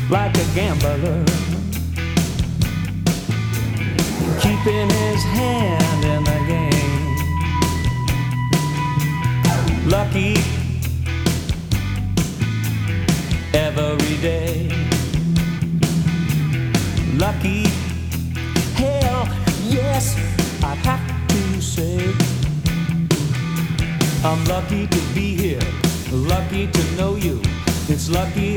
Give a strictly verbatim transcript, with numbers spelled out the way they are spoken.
like a gambler, keeping his hand in the game. Lucky every day. Lucky, hell yes, I'd have to say I'm lucky to be here, lucky to know you. It's lucky